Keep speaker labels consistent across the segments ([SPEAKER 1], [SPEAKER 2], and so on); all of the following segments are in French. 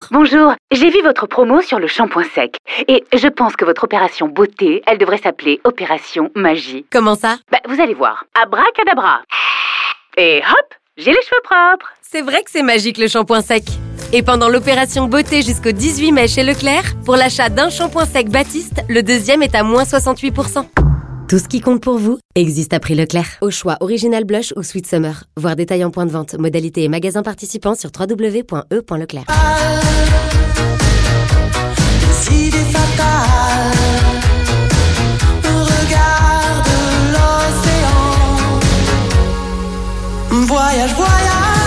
[SPEAKER 1] Bonjour, j'ai vu votre promo sur le shampoing sec. Et je pense que votre opération beauté, elle devrait s'appeler Opération Magie.
[SPEAKER 2] Comment ça?
[SPEAKER 1] Vous allez voir. Abracadabra. Et hop, j'ai les cheveux propres.
[SPEAKER 2] C'est vrai que c'est magique le shampoing sec. Et pendant l'opération beauté jusqu'au 18 mai chez Leclerc, pour l'achat d'un shampoing sec Baptiste, le deuxième est à moins 68%. Tout ce qui compte pour vous existe à prix Leclerc. Au choix Original Blush ou Sweet Summer. Voir détail en point de vente, modalité et magasins participants sur www.e.leclerc.
[SPEAKER 3] Des idées fatales. Regarde l'océan. Voyage, voyage.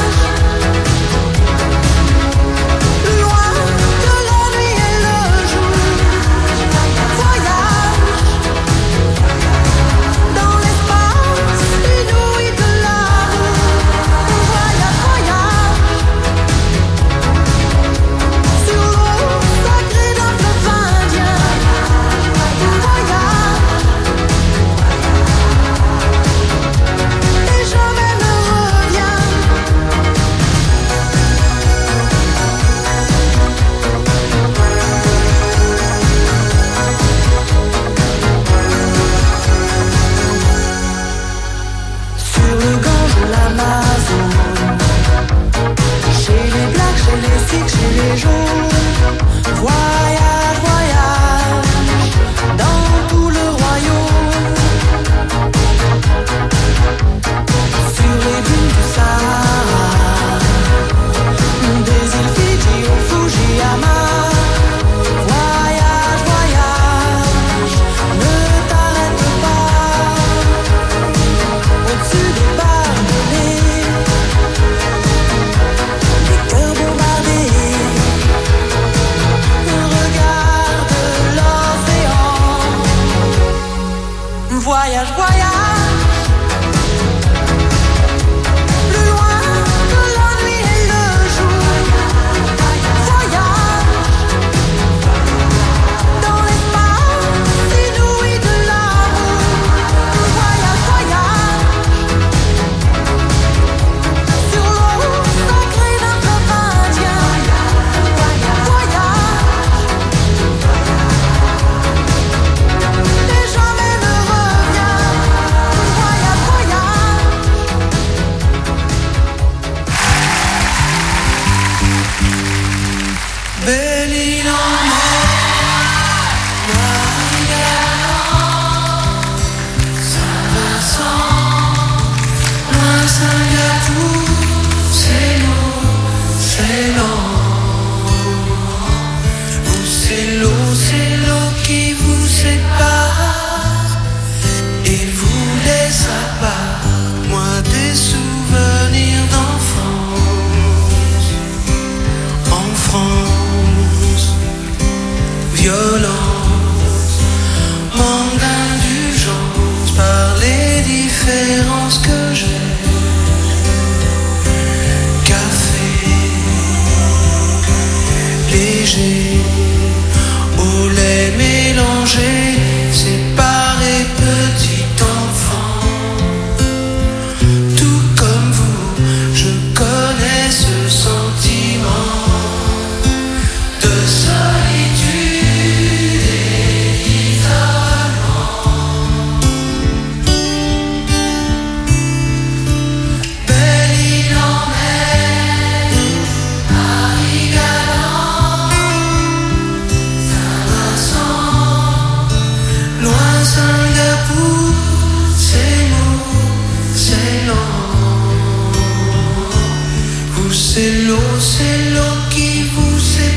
[SPEAKER 4] C'est l'eau qui vous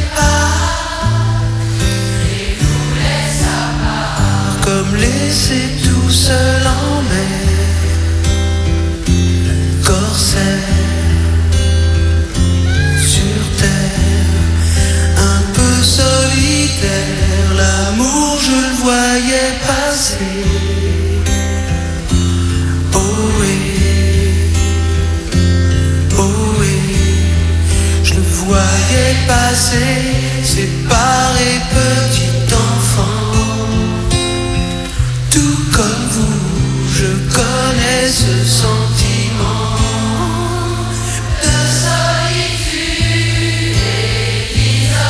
[SPEAKER 4] sépare et vous laisse à part, comme laissé tout seul en mer. Corsaire sur terre, un peu solitaire, l'amour je le voyais passer. Voyez passer, séparé petit enfant. Tout comme vous, je connais ce sentiment de solitude et d'isolement.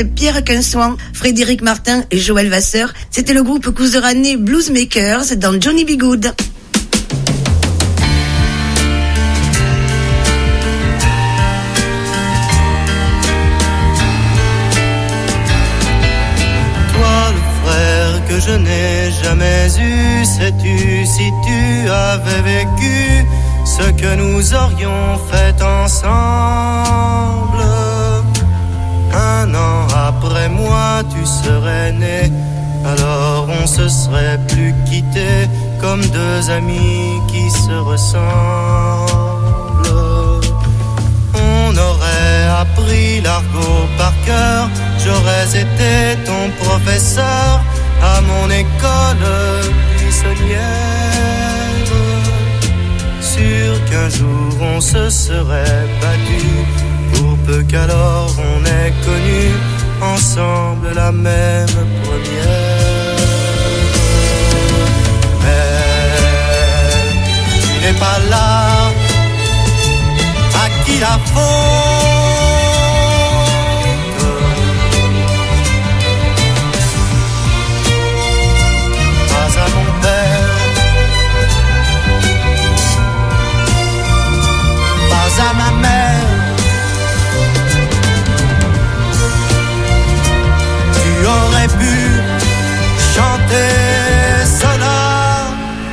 [SPEAKER 5] c'est Pierre Quinsoin, Frédéric Martin et Joël Vasseur. C'était le groupe couserannais Bluesmakers dans Johnny B. Good.
[SPEAKER 6] Que je n'ai jamais eu, sais-tu si tu avais vécu ce que nous aurions fait ensemble? Un an après moi, tu serais né, alors on se serait plus quittés comme deux amis qui se ressemblent. On aurait appris l'argot par cœur, j'aurais été ton professeur à mon école buissonnière. Sûr qu'un jour on se serait battu, pour peu qu'alors on ait connu ensemble la même première. Mais tu n'es pas là, à qui la faute? À mon père, pas à ma mère. Tu aurais pu chanter cela.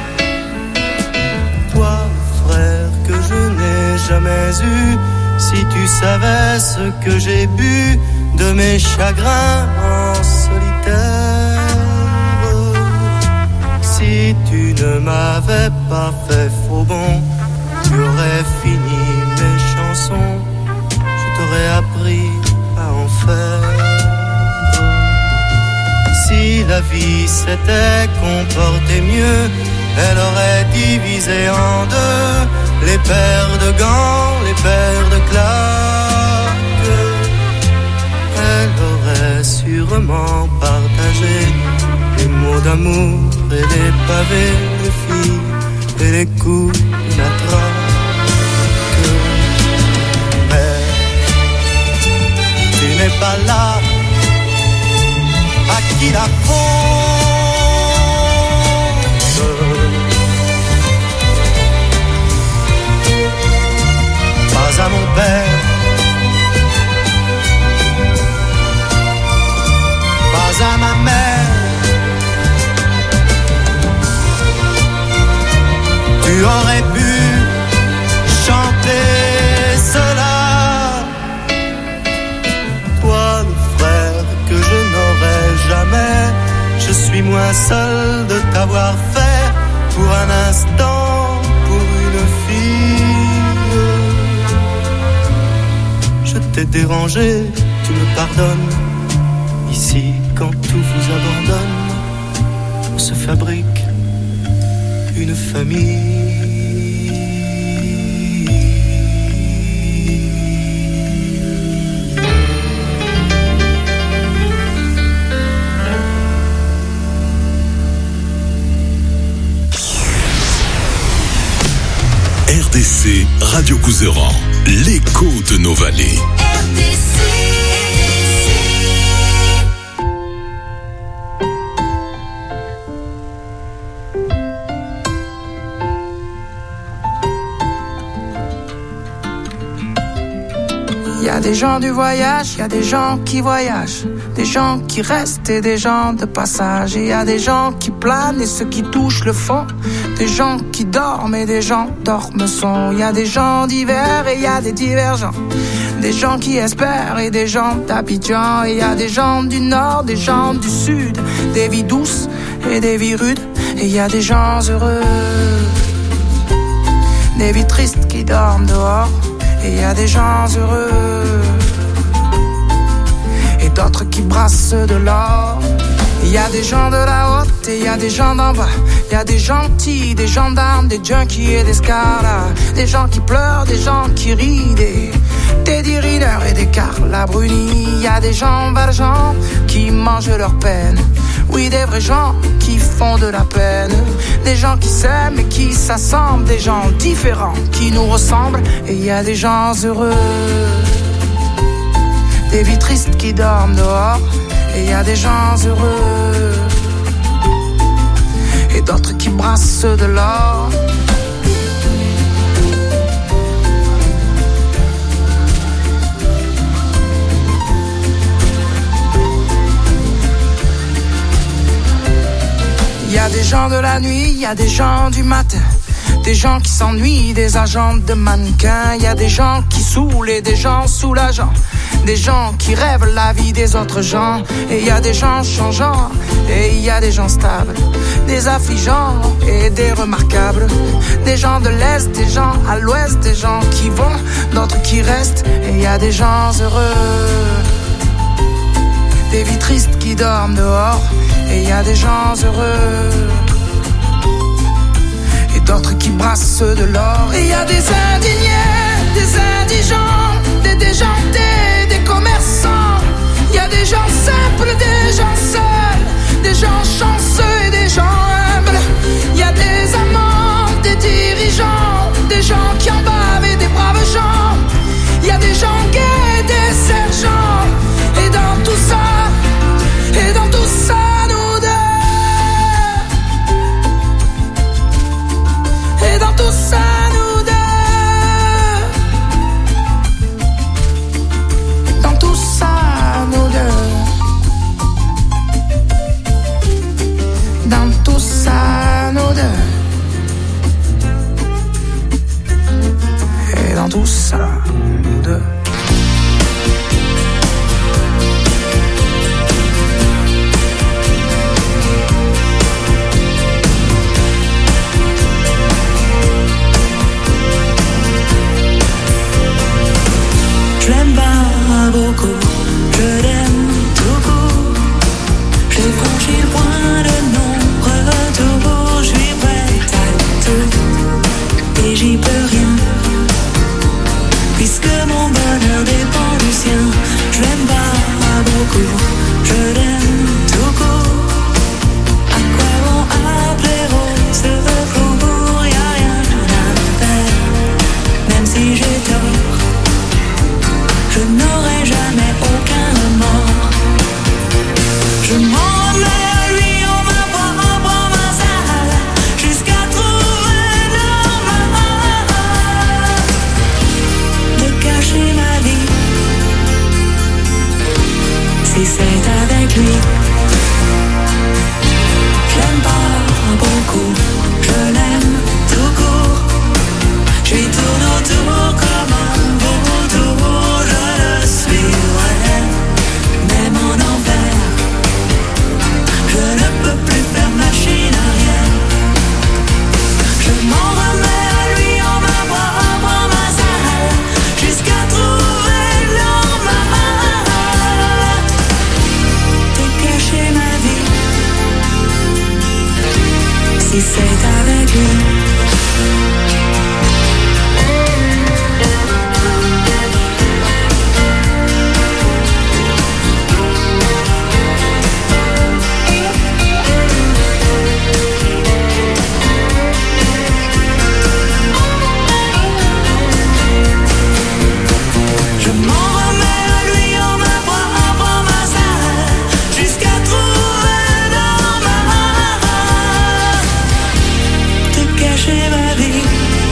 [SPEAKER 6] Toi, frère, que je n'ai jamais eu, si tu savais ce que j'ai bu de mes chagrins en solitaire. Si tu ne m'avais pas fait faux bon, tu aurais fini mes chansons, je t'aurais appris à en faire. Si la vie s'était comportée mieux, elle aurait divisé en deux les paires de gants, les paires de claques. Elle aurait sûrement partagé les mots d'amour et les pavés, les filles et les coups de matraque. Mais tu n'es pas là, à qui la faute? Pas à mon père, pas à ma mère. Tu aurais pu chanter cela. Toi, le frère que je n'aurais jamais, je suis moins seul de t'avoir fait pour un instant, pour une fille. Je t'ai dérangé, tu me pardonnes. Ici, quand tout vous abandonne, on se fabrique une famille.
[SPEAKER 7] RDC Radio Couserans, l'écho de nos vallées.
[SPEAKER 8] Il y a des gens du voyage, il y a des gens qui voyagent, des gens qui restent et des gens de passage. Et il y a des gens qui planent et ceux qui touchent le fond, des gens qui dorment et des gens dorment son. Il y a des gens divers et il y a des divergents, des gens qui espèrent et des gens d'Abidjan. Et il y a des gens du nord, des gens du sud, des vies douces et des vies rudes. Et il y a des gens heureux, des vies tristes qui dorment dehors. Et il y a des gens heureux et d'autres qui brassent de l'or. Il y a des gens de la haute et il y a des gens d'en bas. Il y a des gentils, des gendarmes, des junkies et des scaras, des gens qui pleurent, des gens qui rient, des Teddy Riner et des Carla Bruni. Il y a des gens valjean qui mangent leur peine. Oui, des vrais gens qui font de la peine. Des gens qui s'aiment et qui s'assemblent. Des gens différents qui nous ressemblent. Et il y a des gens heureux, des vies tristes qui dorment dehors. Et y a des gens heureux et d'autres qui brassent de l'or. Il y a des gens de la nuit, il y a des gens du matin, des gens qui s'ennuient, des agents de mannequins. Il y a des gens qui saoulent et des gens soulageants, des gens qui rêvent la vie des autres gens. Et il y a des gens changeants et il y a des gens stables, des affligeants et des remarquables, des gens de l'Est, des gens à l'Ouest, des gens qui vont, d'autres qui restent. Et il y a des gens heureux, des vies tristes qui dorment dehors. Et il y a des gens heureux et d'autres qui brassent de l'or. Et il y a des indignés, des indigents, des déjantés, des commerçants. Il y a des gens simples, des gens seuls, des gens chanceux et des gens humbles. Il y a des amants, des dirigeants, des gens qui en bavent et des braves gens. Il y a des gens gays, des sergents. Et dans tout ça, nous deux. Et dans tout ça, nous deux. Dans tout ça, nous deux. Dans tout ça, nous deux. Et dans tout ça, nous deux.
[SPEAKER 9] Je l'aime pas beaucoup, je l'aime tout court. J'ai franchi le point de non-retour. Je suis prête à tout et j'y peux rien, puisque mon bonheur dépend du sien. Je l'aime pas beaucoup, je l'aime tout court. À quoi bon appeler rose recours? Y'a rien à faire, même si j'ai tort. Je n'aurai jamais aucun remords. Je m'en remets à lui en ma propre salle, jusqu'à trouver normal de cacher ma vie, si c'est avec lui. Je l'aime pas beaucoup, je l'aime tout court. Je lui tourne autour comme un vautour. Je le suivrai, même en enfer. Je ne peux plus faire machine arrière. Je m'en remets à lui en ma propre salle, jusqu'à trouver normal de cacher ma vie, si c'est avec lui. Je m'en remets à lui en ma propre salle, jusqu'à trouver normal de cacher ma vie,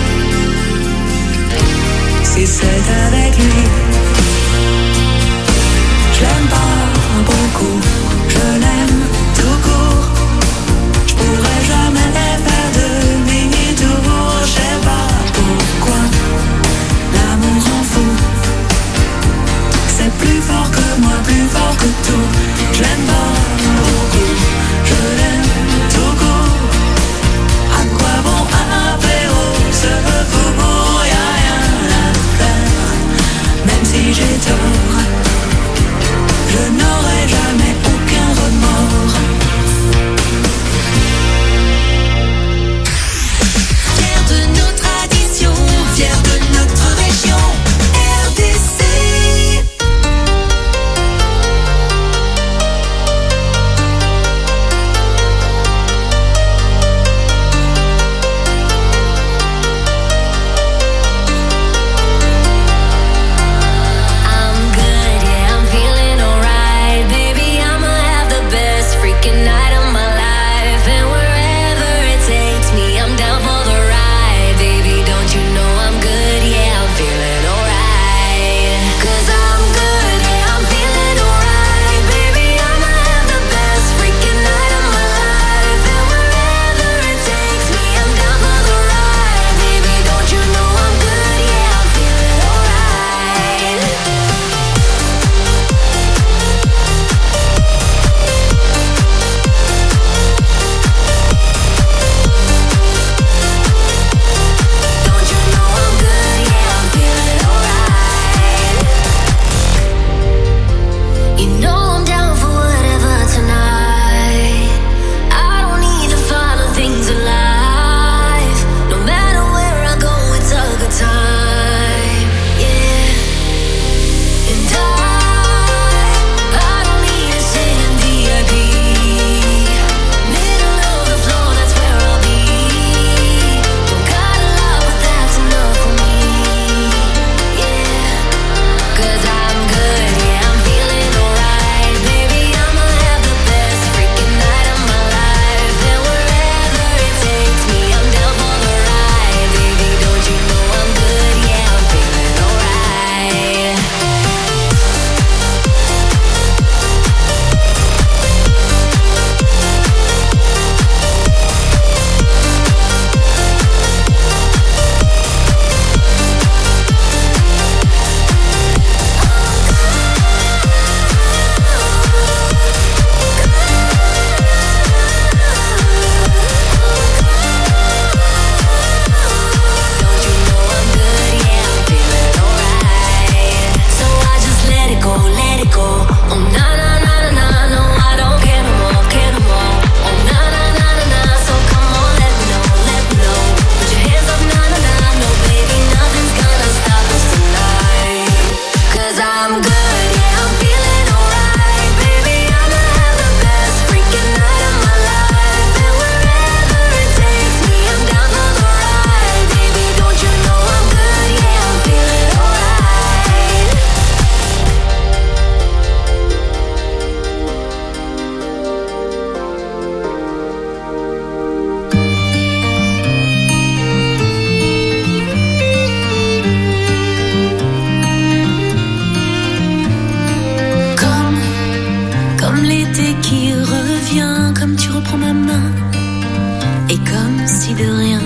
[SPEAKER 9] qui revient, comme tu reprends ma main, et comme si de rien,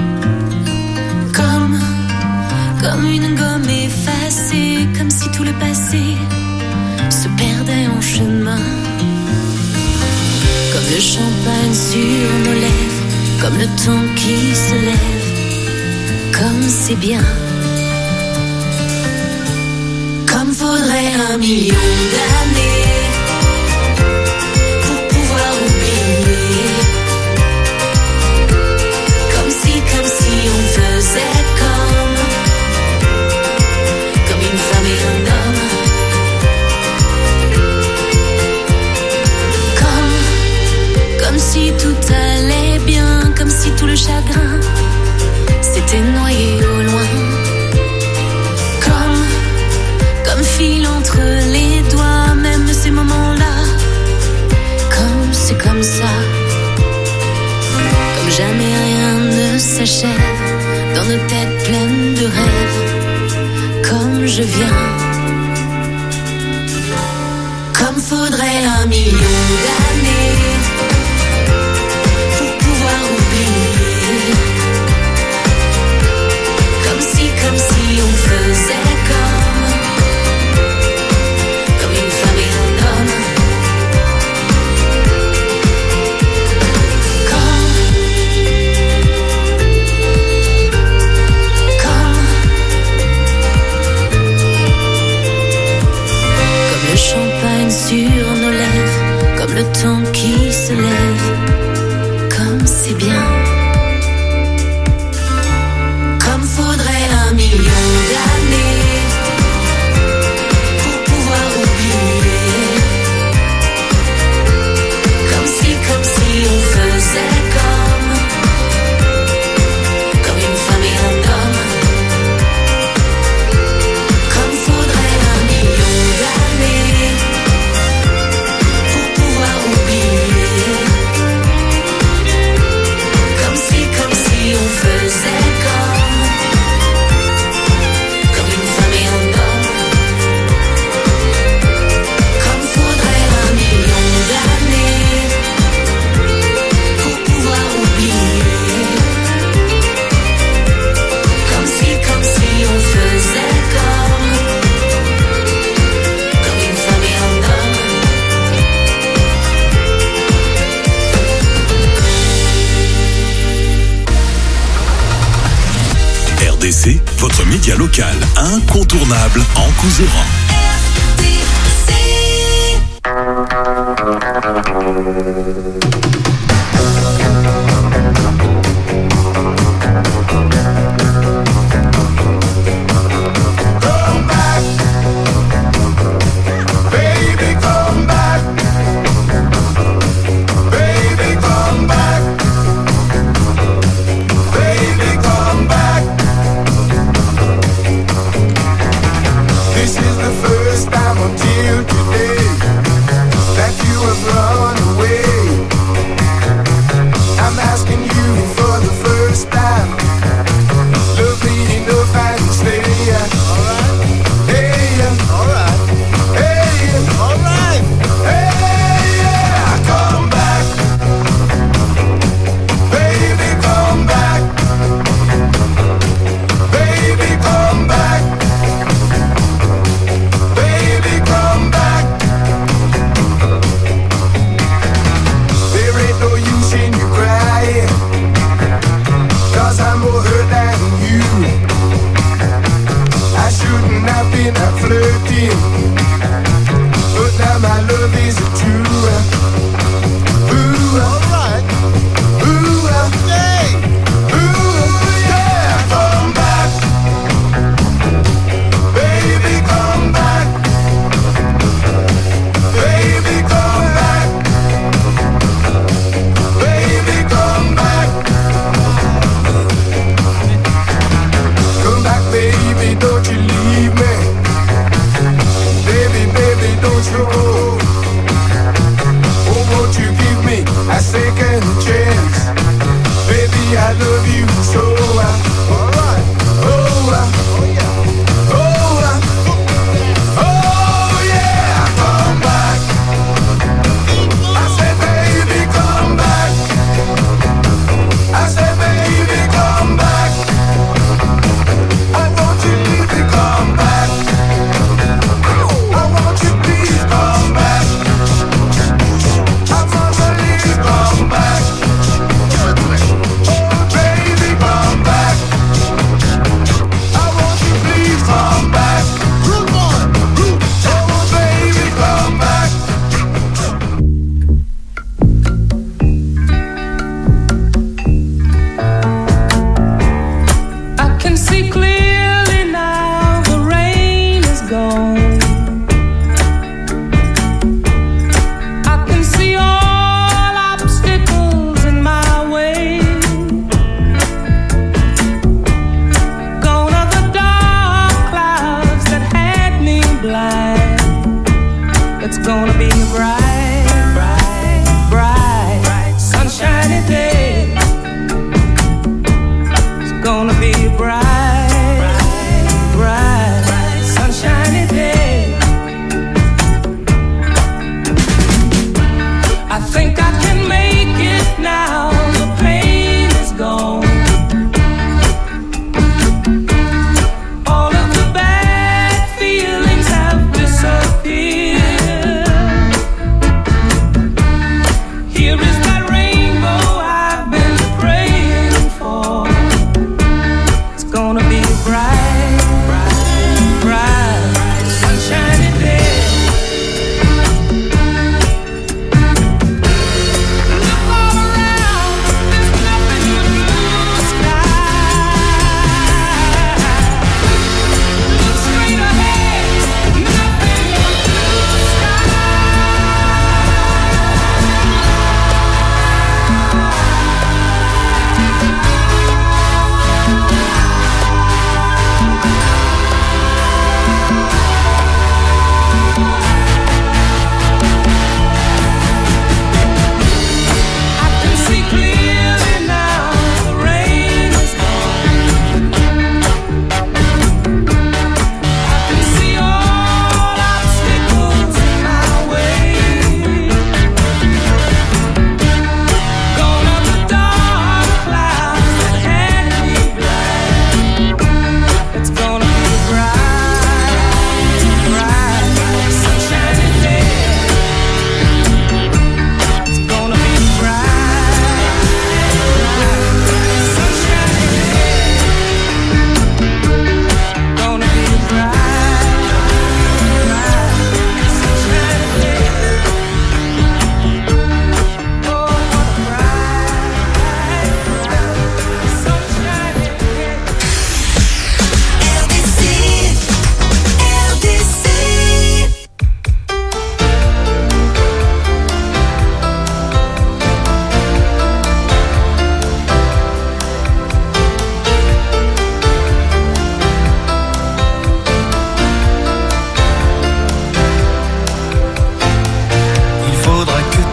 [SPEAKER 9] comme une gomme effacée, comme si tout le passé se perdait en chemin, comme le champagne sur nos lèvres, comme le temps qui se lève, comme c'est bien, comme faudrait 1 million d'années pour pouvoir oublier, comme si on faisait comme une femme et un homme, comme si tout allait bien, comme si tout le chagrin s'était noyé au loin, comme fil entre les doigts, même ces moments-là, comme c'est comme ça, comme jamais rien ne s'achève dans nos têtes pleines de rêves, comme je viens, comme faudrait 1 million d'années pour pouvoir oublier, comme si on faisait comme une femme et un homme, comme le champagne sur nos lèvres, comme le temps qui se lève, comme c'est bien, comme faudrait 1 million d'années pour pouvoir oublier, comme si on faisait comme une femme et un homme, comme faudrait 1 million d'années pour pouvoir oublier, comme si on faisait comme une femme et un homme, comme faudrait 1 million d'années pour pouvoir oublier, comme si on faisait comme une femme et un homme.
[SPEAKER 7] RDC, votre média local incontournable en Couserans.
[SPEAKER 10] This is the first time I'm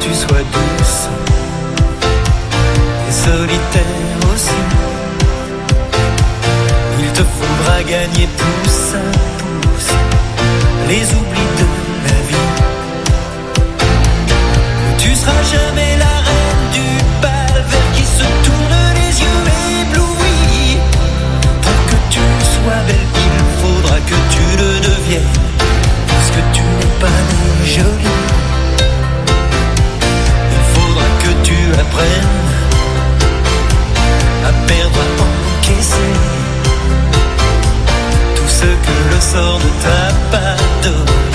[SPEAKER 6] tu sois douce et solitaire aussi. Il te faudra gagner pouce à pouce les oublis de la vie. Tu seras jamais la reine du bal vers qui se tournent les yeux éblouis. Pour que tu sois belle, il faudra que tu le deviennes, parce que tu n'es pas née jolie. Il faudra que tu apprennes à perdre, à encaisser tout ce que le sort ne t'a pas donné.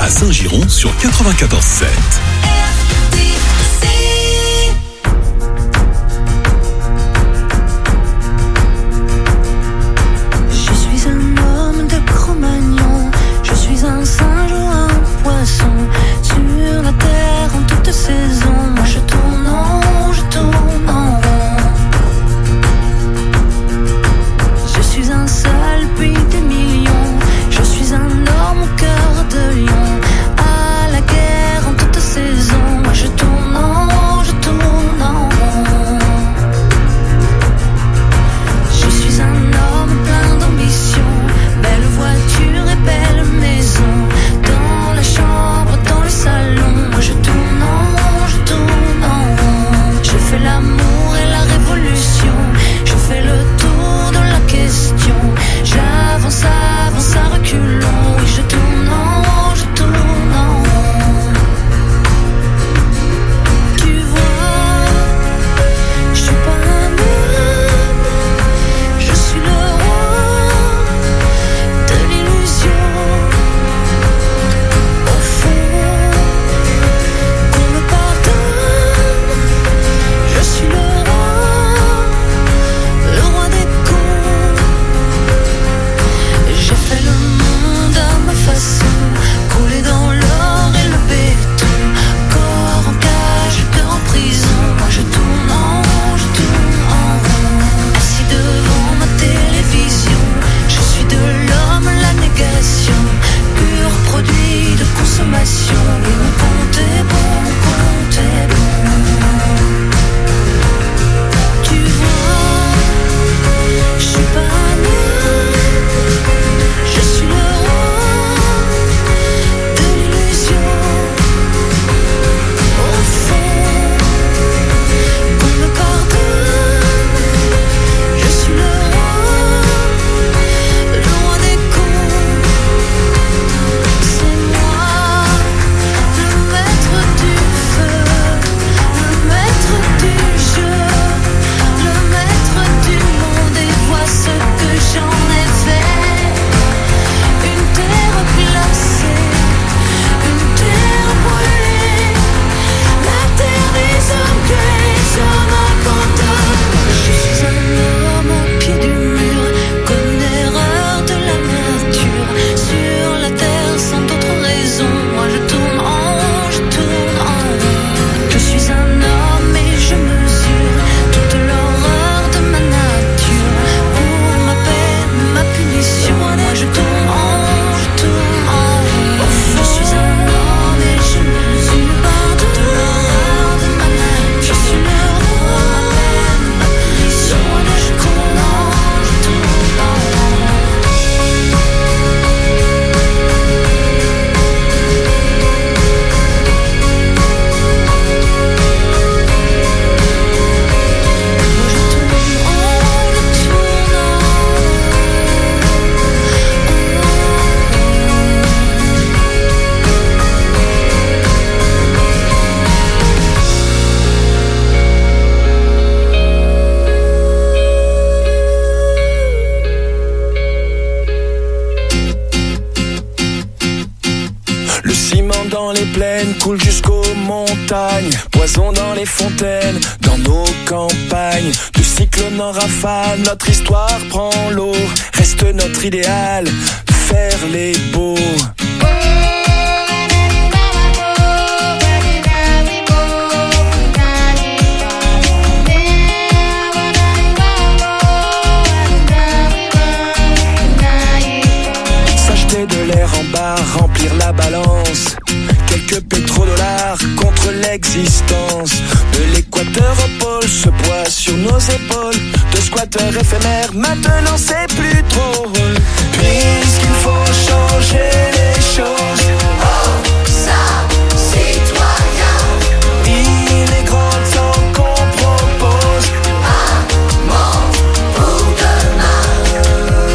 [SPEAKER 7] à Saint-Giron sur 94.7.
[SPEAKER 9] Je suis un homme de Cro-Magnon, je suis un singe ou un poisson sur la terre en toute saison. Moi je tourne en rond, je tourne en rond. Je suis un seul puis des millions. Je suis un homme au cœur de lion, à la guerre en toute saison. Moi je tourne en rond, je tourne en rond. Je suis un homme plein d'ambition, belle voiture et belle maison. Dans la chambre, dans le salon, moi je tourne en rond, je tourne en rond. Je fais l'amour et la révolution, je fais le tour de la question. J'avance, avance à reculons, oui je tourne en rond, je tourne en rond. Tu vois, je suis pas un homme, je suis le roi de l'illusion. Au fond, qu'on me pardonne, je suis le roi des cons. J'ai fait le monde à ma façon, coulé dans l'or et le béton, corps en cage, cœur en prison. Moi je tourne en rond, je tourne en rond. Assis devant ma télévision, je suis de l'homme la négation, pur produit de consommation. Oui mon compte est bon, mon compte est bon. Tu vois, je suis pas un homme, je suis le roi de l'illusion. Au fond, qu'on me pardonne, je suis le roi des cons. C'est moi, le maître du feu, le maître du jeu, le maître du monde. Et vois ce que j'en ai fait. Une terre glacée, une terre brûlée, la terre des hommes que les hommes abandonnent. Je suis un homme au pied du mur, comme une erreur de la nature, sur la terre sans d'autre raison. Moi je tourne en rond, je tourne en rond. Je suis un homme et je mesure toute l'horreur de ma nature, pour ma peine, ma punition. Moi je tourne en rond, je tourne en rond. Je suis un homme et je mesure toute l'horreur de ma nature. Je suis le roi, ma punition. Moi je tourne en rond, je tourne en rond.
[SPEAKER 8] Le ciment dans les plaines coule jusqu'aux montagnes, poison dans les fontaines, dans nos campagnes. De cyclone en rafale, notre histoire prend l'eau. Reste notre idéal, faire les beaux. S'acheter de l'air en bar, remplir la balance. Quelques pétrodollars contre l'existence. De l'équateur au pôle, ce poids sur nos épaules. De squatteurs éphémères, maintenant c'est plus drôle. Puisqu'il faut changer les choses.
[SPEAKER 3] Oh, ça, citoyen.
[SPEAKER 8] Il est grand temps qu'on propose
[SPEAKER 3] un monde pour demain.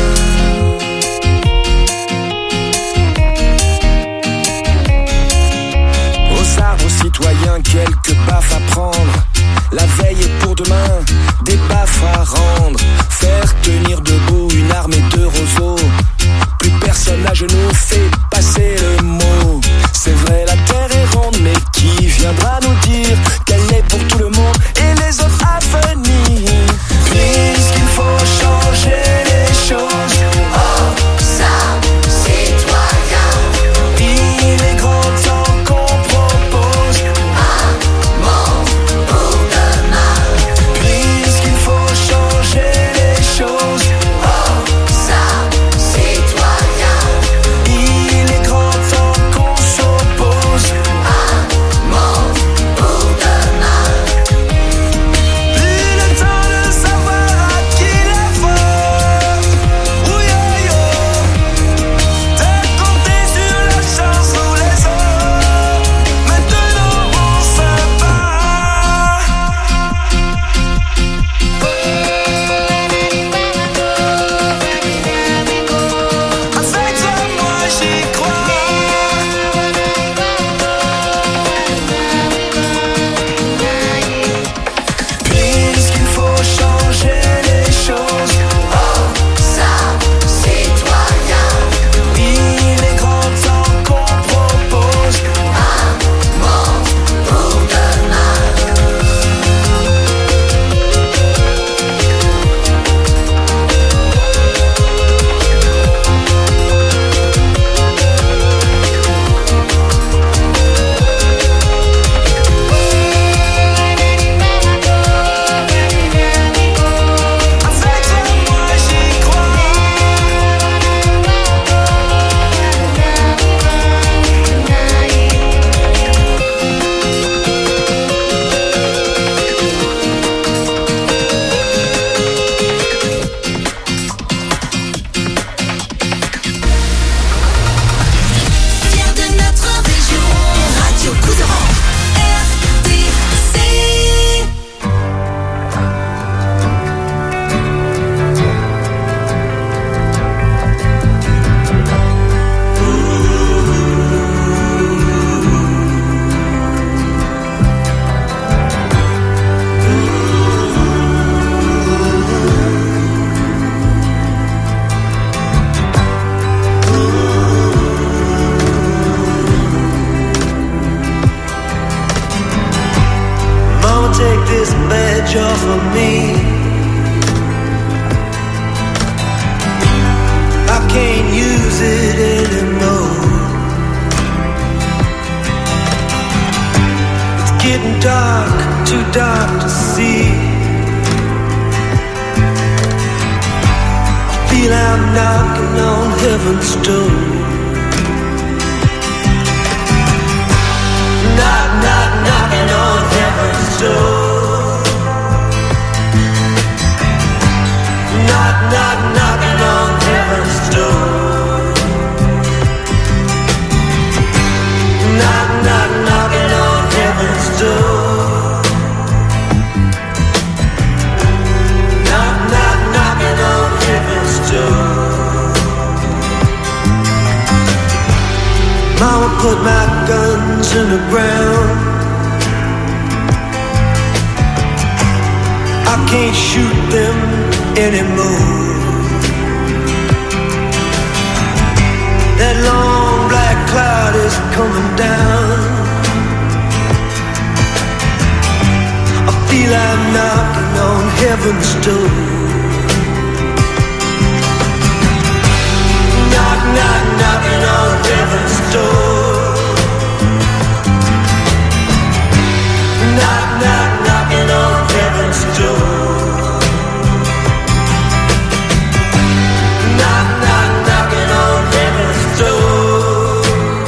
[SPEAKER 8] Aux arbres, aux citoyens, quelques baffes à prendre. La veille est pour demain, des baffes à rendre. Faire tenir debout une armée de roseaux. Plus personne à genoux fait passer le mot.
[SPEAKER 10] viendra nous dire qu'elle est pour tout le monde et les autres à venir. Puisqu'il faut changer les choses,
[SPEAKER 3] Oh, ça, citoyen,
[SPEAKER 10] il est grand temps qu'on propose
[SPEAKER 3] un monde pour demain.
[SPEAKER 10] puisqu'il faut changer les choses.
[SPEAKER 3] Oh, ça, citoyen,
[SPEAKER 10] Il est grand temps qu'on s'oppose.
[SPEAKER 3] un monde pour demain.
[SPEAKER 10] Plus le temps de savoir à qui la faute. Ouyo-yo, de compter sur la chance ou les autres. Maintenant on se bat. Avec toi moi j'y crois. Puisqu'il faut changer les choses,
[SPEAKER 3] Oh, ça, citoyen,
[SPEAKER 10] il est grand temps qu'on propose
[SPEAKER 3] un monde pour demain.
[SPEAKER 10] Avec toi moi j'y crois.
[SPEAKER 9] Fier de notre région, Radio Couserans, RDC.
[SPEAKER 10] Mama, take this badge off of me. I can't use it anymore. It's getting dark, too dark to see. I feel I'm knocking on heaven's door. Knock, knock, knocking on heaven's door. Knock, knock, knocking on heaven's door. Knock, knock, knocking on heaven's door. Knock, knock, knocking on heaven's door. Mama put my guns in the ground. I can't shoot them anymore. That long black cloud is coming down. I feel I'm knocking on heaven's door. Knock, knock, knocking on heaven's door. Knock, knock, knocking on heaven's door. Knock, knock, knocking on heaven's door.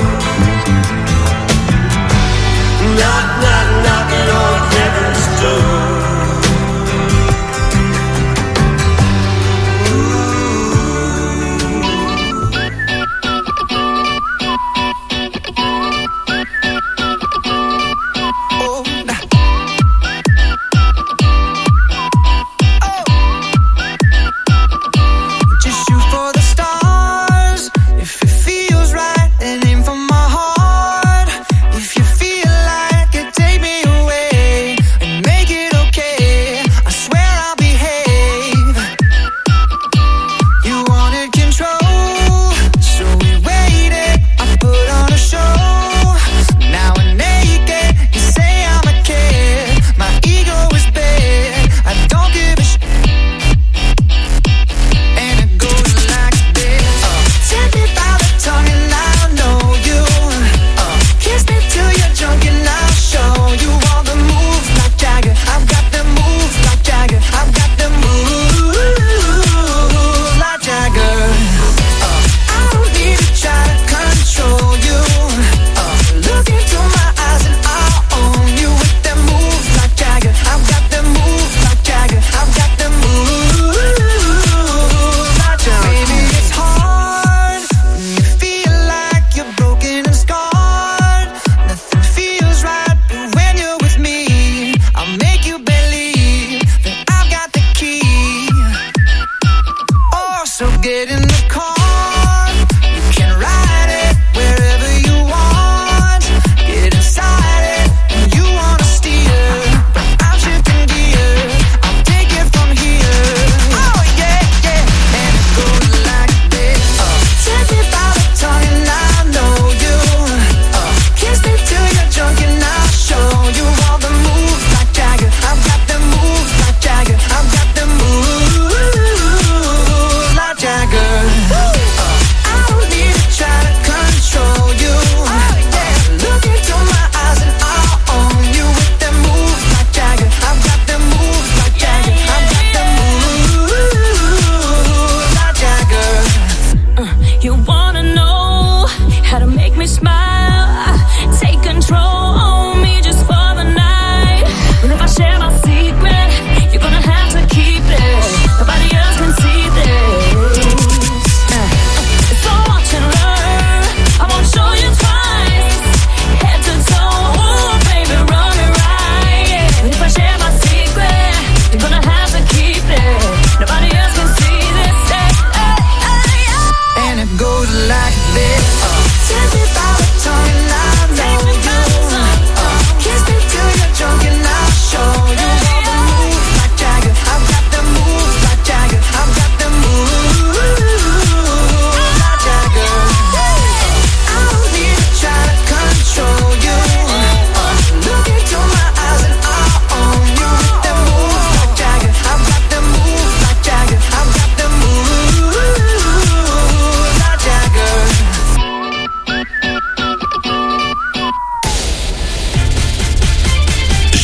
[SPEAKER 10] Knock, knock, knocking on heaven's door.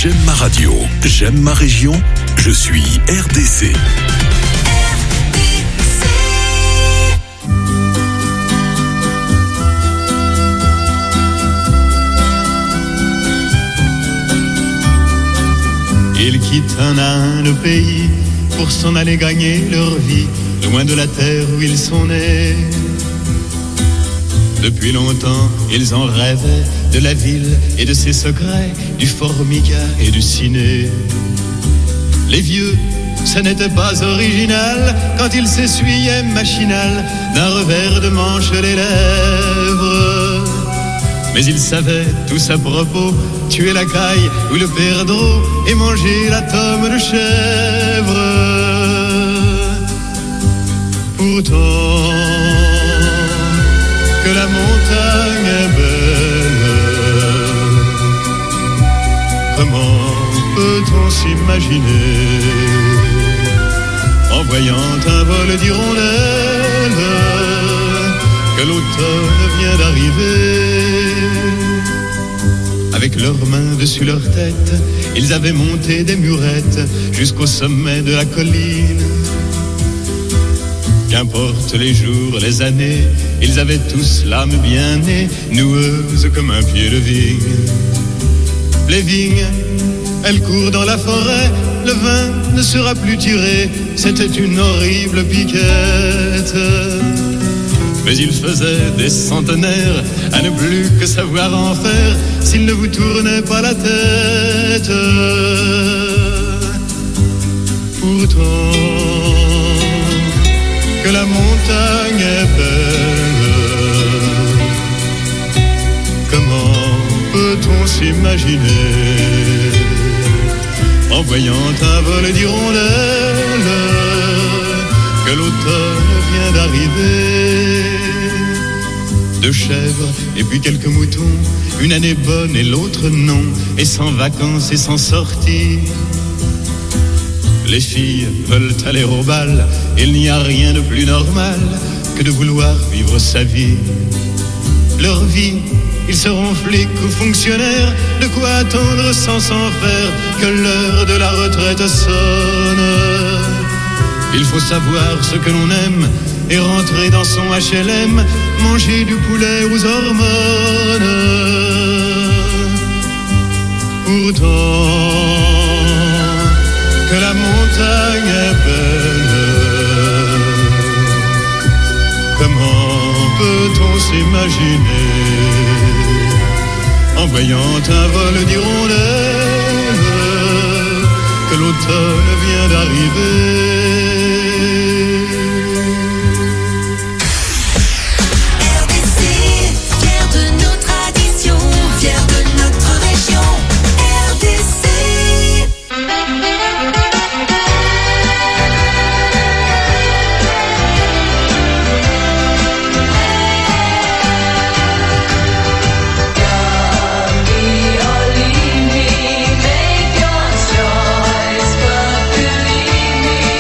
[SPEAKER 7] J'aime ma radio, j'aime ma région, je suis RDC.
[SPEAKER 6] Ils quittent un à un le pays pour s'en aller gagner leur vie, loin de la terre où ils sont nés. Depuis longtemps, ils en rêvaient de la ville et de ses secrets, du formica et du ciné. Les vieux, ça n'était pas original quand ils s'essuyaient machinal d'un revers de manche les lèvres. Mais ils savaient tous à propos tuer la caille ou le perdreau et manger la tome de chèvre. Pourtant, que la montagne est belle, comment peut-on s'imaginer en voyant un vol d'hirondelles que l'automne vient d'arriver? Avec leurs mains dessus leur tête, ils avaient monté des murettes jusqu'au sommet de la colline. Qu'importe les jours, les années, ils avaient tous l'âme bien née, noueuse comme un pied de vigne. Les vignes, elles courent dans la forêt, le vin ne sera plus tiré, c'était une horrible piquette. Mais il faisait des centenaires à ne plus que savoir en faire s'il ne vous tournait pas la tête. Pourtant, que la montagne est belle, comment peut-on s'imaginer en voyant un vol d'hirondelles que l'automne vient d'arriver? Deux chèvres et puis quelques moutons, une année bonne et l'autre non, et sans vacances et sans sortie. Les filles veulent aller au bal, il n'y a rien de plus normal que de vouloir vivre sa vie. Leur vie, ils seront flics ou fonctionnaires, de quoi attendre sans s'en faire que l'heure de la retraite sonne. Il faut savoir ce que l'on aime et rentrer dans son HLM, manger du poulet aux hormones. Pourtant, que la montagne est belle, comment peut-on s'imaginer en voyant un vol d'hirondelles que l'automne vient d'arriver?
[SPEAKER 3] Make your choice, but believe me.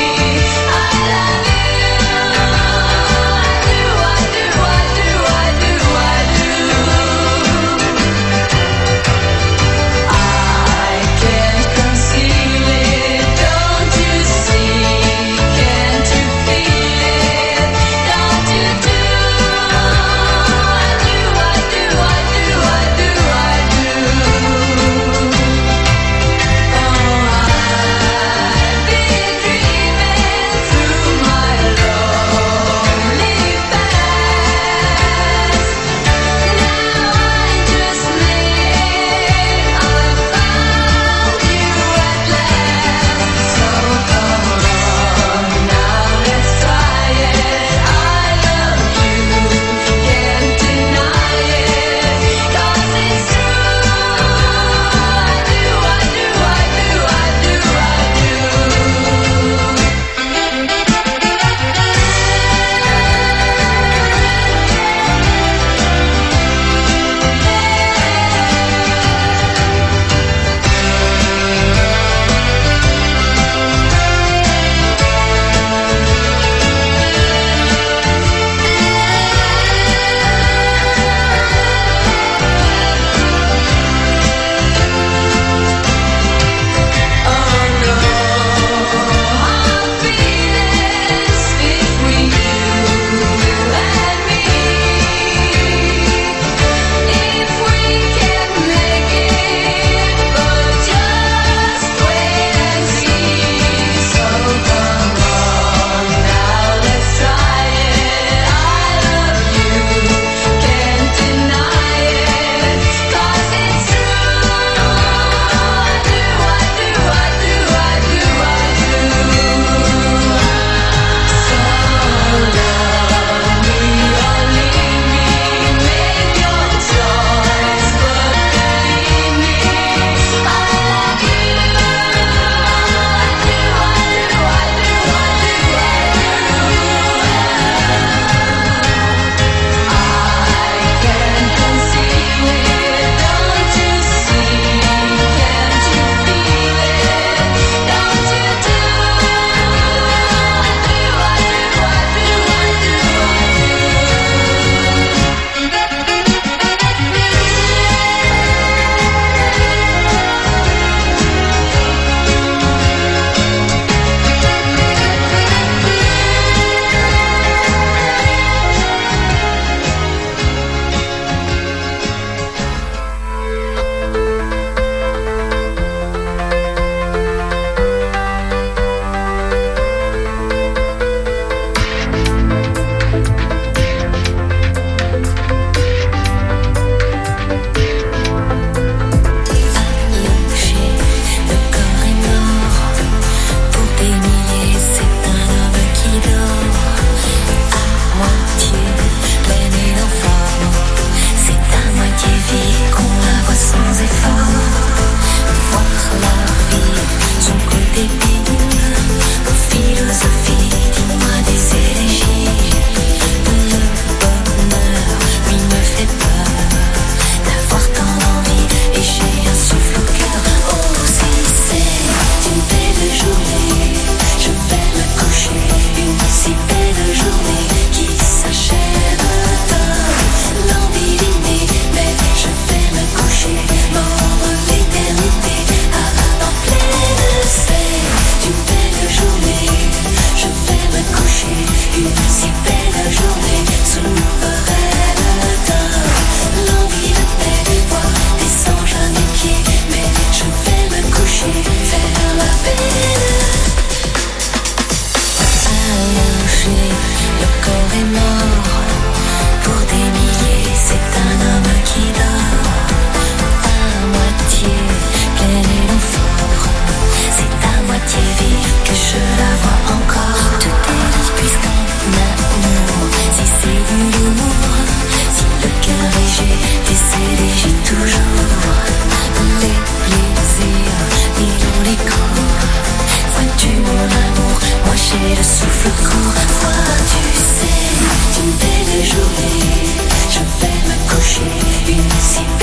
[SPEAKER 9] le souffle court, froid, tu sais, d'une belle journée, je vais me coucher, une si